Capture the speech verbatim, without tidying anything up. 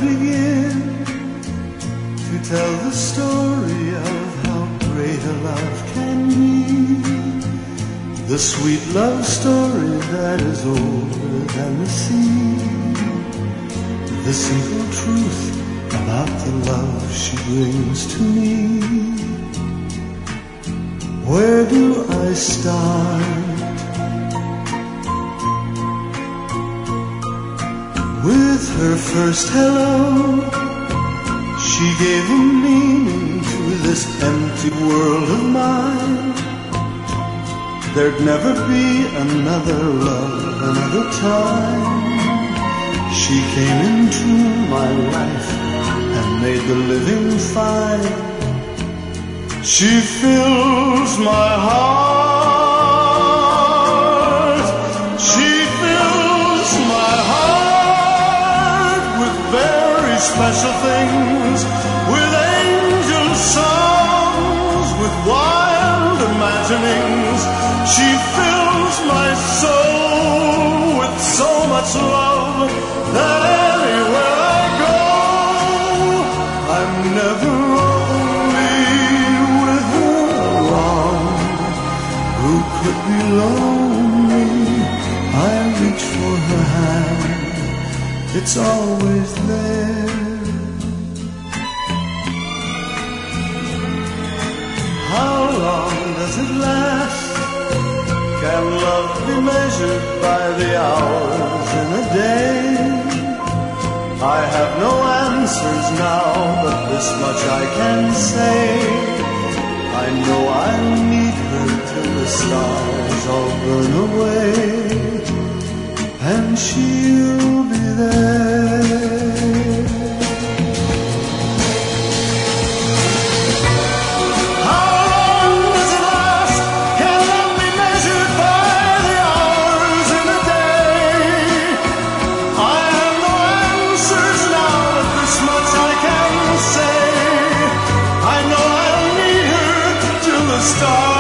begin to tell the story of how great a love can be? The sweet love story that is older than the sea. The simple truth about the love she brings to me. Where do I start? With her first hello, she gave a meaning to this empty world of mine. There'd never be another love, another time. She came into my life and made the living fine. She fills my heart. She fills my heart with very special things, with angel songs, with wild imaginings. She fills my soul with so much love that anywhere I go, I'm never only with her alone. Who could be lonely? I reach for her hand, it's always there. How long does it last? Can love be measured by the hours in a day? I have no answers now, but this much I can say. I know I'll need her till the stars all burn away, and she'll be there. Stars